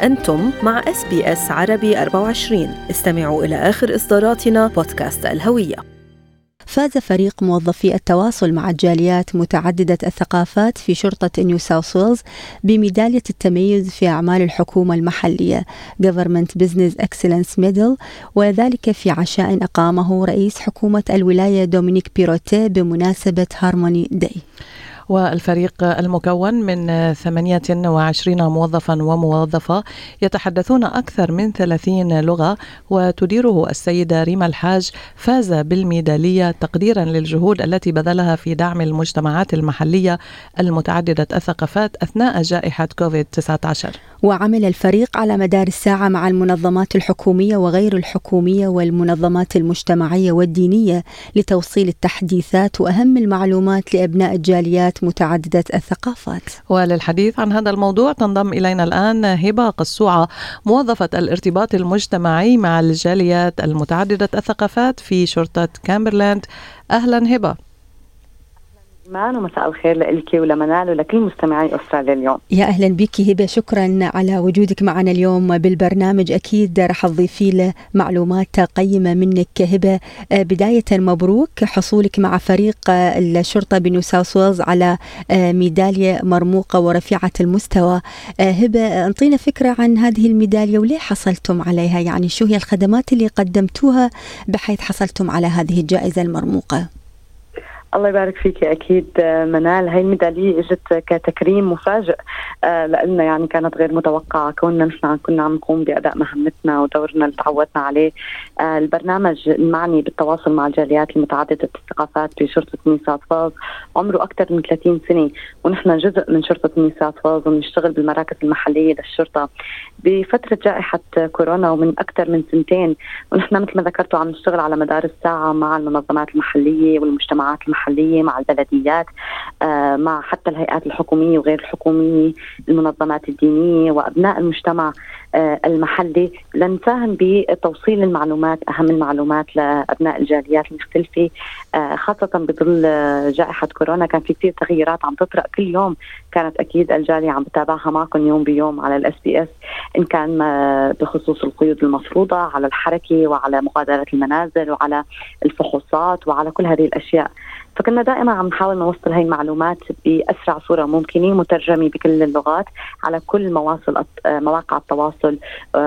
أنتم مع SBS عربي 24. استمعوا إلى آخر إصداراتنا بودكاست الهوية. فاز فريق موظفي التواصل مع الجاليات متعددة الثقافات في شرطة نيو ساوث ويلز بميدالية التميز في أعمال الحكومة المحلية Government Business Excellence Medal، وذلك في عشاء أقامه رئيس حكومة الولاية دومينيك بيروتيه بمناسبة هارموني داي. والفريق المكون من 28 موظفا وموظفة يتحدثون أكثر من 30 لغة، وتديره السيدة ريما الحاج، فاز بالميدالية تقديرا للجهود التي بذلها في دعم المجتمعات المحلية المتعددة الثقافات أثناء جائحة كوفيد-19. وعمل الفريق على مدار الساعة مع المنظمات الحكومية وغير الحكومية والمنظمات المجتمعية والدينية لتوصيل التحديثات وأهم المعلومات لأبناء الجاليات متعددة الثقافات. وللحديث عن هذا الموضوع تنضم إلينا الآن هبة قصوعة، موظفة الارتباط المجتمعي مع الجاليات المتعددة الثقافات في شرطة كامبرلاند. أهلا هبة. ومساء الخير لك ولمنال ولكل مستمعي أستراليا اليوم. يا أهلا بك هبة، شكرا على وجودك معنا اليوم بالبرنامج. أكيد رح تضيفي له معلومات قيمة منك هبة. بداية مبروك حصولك مع فريق الشرطة بنيو ساوث ويلز على ميدالية مرموقة ورفيعة المستوى. هبة، انطينا فكرة عن هذه الميدالية وليه حصلتم عليها، يعني شو هي الخدمات اللي قدمتوها بحيث حصلتم على هذه الجائزة المرموقة؟ الله يبارك فيك. أكيد منال، هاي الميدالية اجت كتكريم مفاجئ لأنه يعني كانت غير متوقعة، كنا عم نقوم بأداء مهمتنا ودورنا اللي تعودنا عليه. البرنامج المعني بالتواصل مع الجاليات المتعددة الثقافات في شرطة نيو ساوث ويلز عمره أكثر من 30 سنة، ونحن جزء من شرطة نيو ساوث ويلز ونشتغل بالمراكز المحلية للشرطة. بفترة جائحة كورونا ومن أكثر من سنتين، ونحن مثل ما ذكرتوا عم نشتغل على مدار الساعة مع المنظمات المحلية والمجتمعات المحلية، مع البلديات، مع حتى الهيئات الحكومية وغير الحكومية، المنظمات الدينية وأبناء المجتمع المحلي، لنساهم بتوصيل المعلومات، أهم المعلومات لأبناء الجاليات المختلفة. خاصة بظل جائحة كورونا كان في كثير تغييرات عم تطرق كل يوم، كانت أكيد الجالية عم بتابعها معكم يوم بيوم على SBS، إن كان بخصوص القيود المفروضة على الحركة وعلى مغادرة المنازل وعلى الفحوصات وعلى كل هذه الأشياء. فكنا دائما عم نحاول نوصل هاي المعلومات بأسرع صورة ممكنة، مترجمة بكل اللغات على كل مواقع التواصل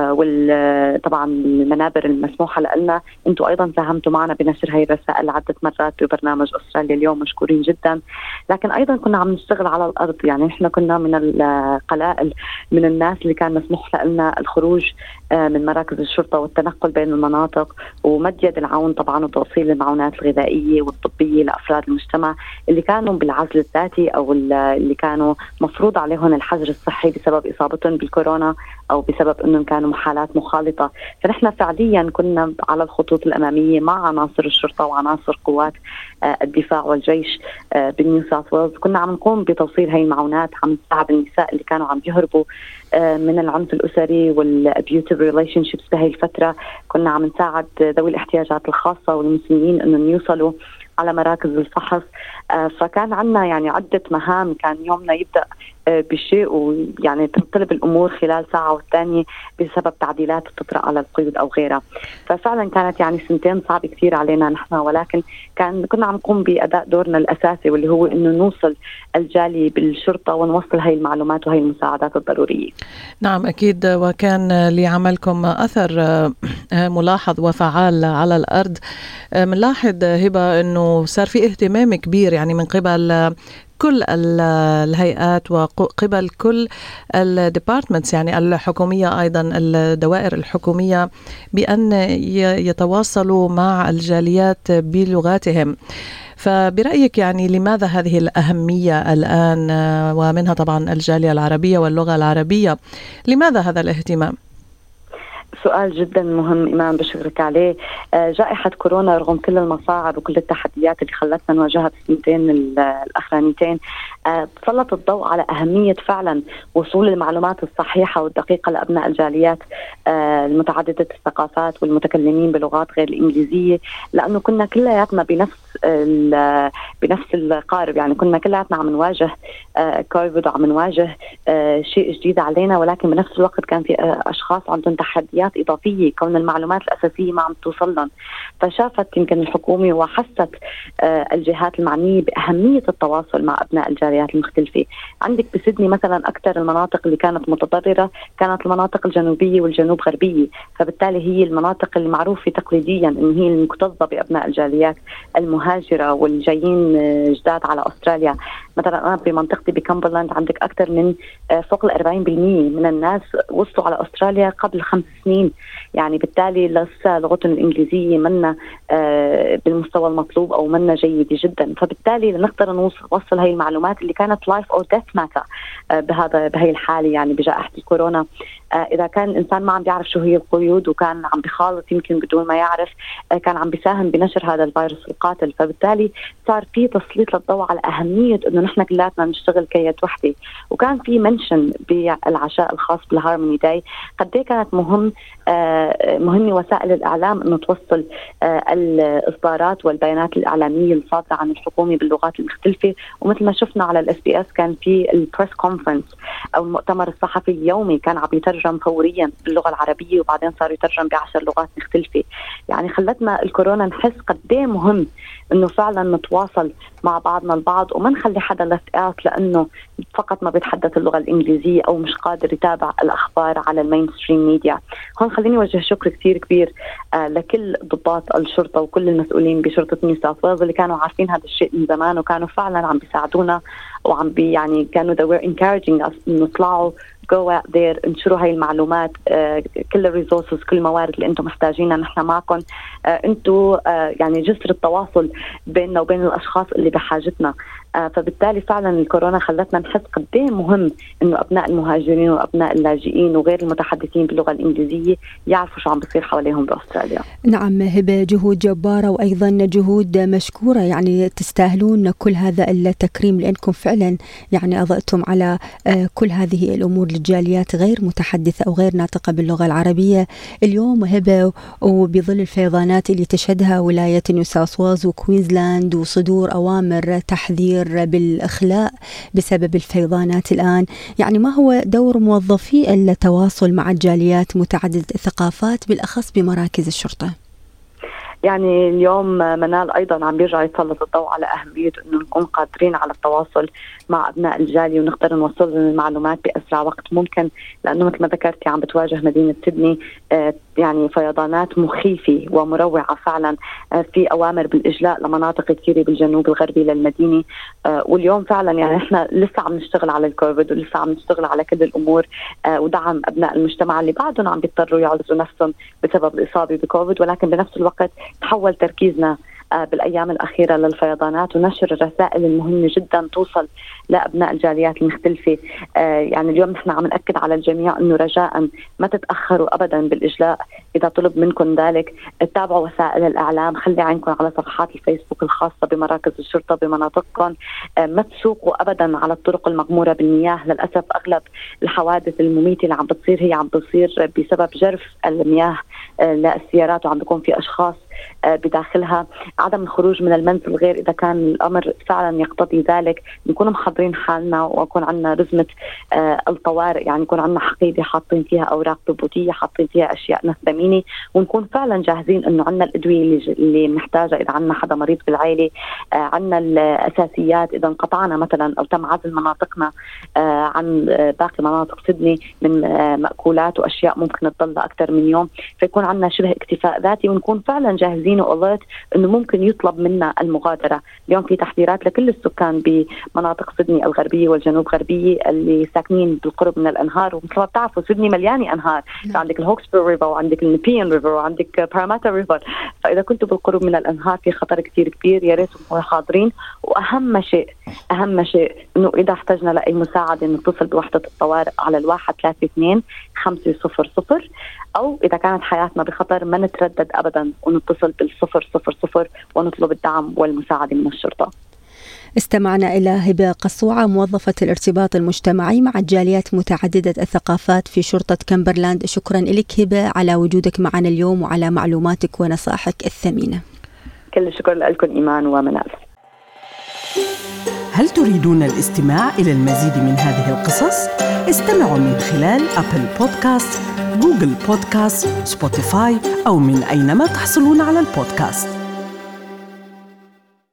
وطبعا المنابر المسموحة لنا. انتم أيضا ساهمتوا معنا بنشر هاي الرسائل عدة مرات ببرنامج أستراليا اليوم، مشكورين جدا. لكن أيضا كنا عم نشتغل على الأرض، يعني نحن كنا من القلائل من الناس اللي كان مسموح لنا الخروج من مراكز الشرطة والتنقل بين المناطق ومد يد العون طبعا وتوصيل المعونات الغذائية والطبية لأفراد المجتمع اللي كانوا بالعزل الذاتي أو اللي كانوا مفروض عليهم الحجر الصحي بسبب إصابتهم بالكورونا أو بسبب أنهم كانوا محالات مخالطة. فنحن فعليا كنا على الخطوط الأمامية مع عناصر الشرطة وعناصر قوات الدفاع والجيش بالنيو ساوث ويلز. كنا عم نقوم بتوصيل هاي المعونات، عم نساعد النساء اللي كانوا عم يهربوا من العنف الأسري والابيوتيف ريليشن شيبس بهاي الفترة. كنا عم نساعد ذوي الاحتياجات الخاصة والمسنين أنهم يوصلوا على مراكز الفحص. فكان عندنا يعني عدة مهام، كان يومنا يبدأ بشيء ويعني تنقلب الأمور خلال ساعة والثانية بسبب تعديلات تطرأ على القيود أو غيرها. ففعلا كانت يعني سنتين صعبة كثير علينا نحن، ولكن كنا عم نقوم بأداء دورنا الأساسي واللي هو إنه نوصل الجالي بالشرطة ونوصل هاي المعلومات وهي المساعدات الضرورية. نعم أكيد، وكان لعملكم أثر ملاحظ وفعال على الأرض. منلاحظ هبة أنه صار في اهتمام كبير يعني من قبل كل الهيئات وقبل كل الديبارتمنتس يعني الحكومية، أيضا الدوائر الحكومية، بأن يتواصلوا مع الجاليات بلغاتهم. فبرأيك يعني لماذا هذه الأهمية الآن، ومنها طبعا الجالية العربية واللغة العربية، لماذا هذا الاهتمام؟ سؤال جدا مهم إيمان، بشكرك عليه. جائحة كورونا رغم كل المصاعب وكل التحديات اللي خلتنا نواجهها بالسنتين الأخرانيتين سلط الضوء على أهمية فعلا وصول المعلومات الصحيحة والدقيقة لأبناء الجاليات المتعددة الثقافات والمتكلمين بلغات غير الإنجليزية، لأنه كنا كلياتنا بنفس القارب. يعني كنا كلياتنا عم نواجه كوفيد وعم نواجه شيء جديد علينا، ولكن بنفس الوقت كان في أشخاص عندهم تحديات إضافية كون المعلومات الأساسية ما عم توصل لهم. فشافت يمكن الحكومة وحست الجهات المعنية بأهمية التواصل مع أبناء الجاليات المختلفة. عندك بسيدني مثلا أكثر المناطق اللي كانت متضررة كانت المناطق الجنوبية والجنوب غربية، فبالتالي هي المناطق اللي معروفة تقليديا إن هي المكتظة بأبناء الجاليات المهاجرة والجايين جداد على أستراليا. مثلا أنا بمنطقتي بكامبرلاند عندك أكثر من فوق 40% من الناس وصلوا على أستراليا قبل 5 سنين، يعني بالتالي لسه لغتهم الإنجليزية منا بالمستوى المطلوب أو منا جيدة جدا. فبالتالي لنقدر نوصل هاي المعلومات اللي كانت life or death matter بهاي الحالة، يعني بجائحة الكورونا. إذا كان الإنسان ما عم بيعرف شو هي القيود وكان عم بخالط يمكن بدون ما يعرف، كان عم بيساهم بنشر هذا الفيروس القاتل. فبالتالي صار في تسليط للضوء على أهمية إنه نحن كلاتنا نشتغل كيد وحدة. وكان في منشن بالعشاء الخاص بالهارموني داي قد كانت مهمة وسائل الإعلام إنه توصل الإصدارات والبيانات الإعلامية الصادرة عن الحكومة باللغات المختلفة. ومثل ما شفنا على الSBS كان في البريس كونفرنس أو المؤتمر الصحفي اليومي كان عم يترجم فوريا باللغة العربية وبعدين صار يترجم ب10 لغات مختلفة. يعني خلتنا الكورونا نحس قد ايه مهم انه فعلا نتواصل مع بعضنا البعض وما نخلي حدا left out لانه فقط ما بيتحدث اللغة الإنجليزية او مش قادر يتابع الأخبار على المينستريم ميديا. هون خليني وجه شكر كثير كبير لكل ضباط الشرطة وكل المسؤولين بشرطة نيو ساوث ويلز اللي كانوا عارفين هذا الشيء من زمان وكانوا فعلا عم بيساعدونا وعم يعني كانوا they were encouraging us إنه نطلعوا go out there انشروا هاي المعلومات، كل الريسورسز كل الموارد اللي انتم محتاجينها نحن معكم. انتم يعني جسر التواصل بيننا وبين الاشخاص اللي بحاجتنا. فبالتالي فعلا الكورونا خلتنا نحس قد ايه مهم انه ابناء المهاجرين وابناء اللاجئين وغير المتحدثين باللغه الانجليزيه يعرفوا شو عم بيصير حواليهم باستراليا. نعم هبه، جهود جباره وايضا جهود مشكوره، يعني تستاهلون كل هذا التكريم لانكم فعلا يعني اضأتم على كل هذه الامور للجاليات غير متحدثه او غير ناطقه باللغه العربيه. اليوم هبه وبظل الفيضانات اللي تشهدها ولايه نيو ساوث ويلز وكوينزلاند وصدور اوامر تحذير بالإخلاء بسبب الفيضانات الآن، يعني ما هو دور موظفي التواصل مع الجاليات متعددة الثقافات بالأخص بمراكز الشرطة؟ يعني اليوم منال أيضا عم بيرجع يسلط الضوء على أهمية أنه نكون قادرين على التواصل مع أبناء الجالية ونقدر نوصل لهم المعلومات بأسرع وقت ممكن، لأنه مثل ما ذكرتي عم بتواجه مدينة سيدني يعني فيضانات مخيفة ومروعة فعلا. في أوامر بالإجلاء لمناطق كثيرة بالجنوب الغربي للمدينة. واليوم فعلا يعني إحنا لسه عم نشتغل على الكوفيد ولسه عم نشتغل على كل الأمور ودعم أبناء المجتمع اللي بعدهم عم بيضطروا يعزلوا نفسهم بسبب الإصابة بكوفيد، ولكن بنفس الوقت تحول تركيزنا بالأيام الأخيرة للفيضانات ونشر الرسائل المهمة جدا توصل لأبناء الجاليات المختلفة. يعني اليوم نحن عم نأكد على الجميع أنه رجاء ما تتأخروا أبدا بالإجلاء. إذا طلب منكم ذلك تابعوا وسائل الإعلام، خلي عينكم على صفحات الفيسبوك الخاصة بمراكز الشرطة بمناطقكم. ما تسوقوا أبدا على الطرق المغمورة بالمياه. للأسف أغلب الحوادث المميتة اللي عم بتصير هي عم بتصير بسبب جرف المياه للسيارات وعم بيكون في أشخاص بداخلها. عدم الخروج من المنزل غير إذا كان الأمر فعلا يقتضي ذلك، نكون محضرين حالنا ويكون عندنا رزمة الطوارئ، يعني يكون عندنا حقيبة حاطين فيها أوراق ثبوتية حاطين فيها أشياء نثمينة، ونكون فعلا جاهزين إنه عندنا الأدوية اللي بنحتاجها إذا عندنا حدا مريض بالعائلة، عندنا الأساسيات إذا انقطعنا مثلا أو تم عزل مناطقنا عن باقي مناطق سيدني من مأكولات وأشياء ممكن تضل أكثر من يوم، فيكون عندنا شبه اكتفاء ذاتي ونكون فعلا جاهزين وألرت إنه ممكن يطلب منا المغادرة. اليوم في تحذيرات لكل السكان بمناطق سيدني الغربية والجنوب غربية اللي ساكنين بالقرب من الأنهار، ومثل ما بتعرفوا سيدني مليانة أنهار، عندك الهوكسبو ريفر وعندك النيبيان ريفر وعندك باراماتا ريفر، فإذا كنتوا بالقرب من الأنهار في خطر كتير كبير، يا ريت تكونوا حاضرين. وأهم شيء أهم شيء إنه إذا احتجنا لأي مساعدة نتصل بوحدة الطوارئ على 132-500 أو إذا كانت حياتنا بخطر ما نتردد أبدا ونتصل 100 ونطلب الدعم والمساعدة من الشرطة. استمعنا إلى هبة قصوعة موظفة الارتباط المجتمعي مع الجاليات متعددة الثقافات في شرطة كمبرلاند. شكرا لك هبة على وجودك معنا اليوم وعلى معلوماتك ونصائحك الثمينة. كل الشكر لكم إيمان ومنال. هل تريدون الاستماع إلى المزيد من هذه القصص؟ استمعوا من خلال أبل بودكاست، جوجل بودكاست، سبوتيفاي أو من أينما تحصلون على البودكاست.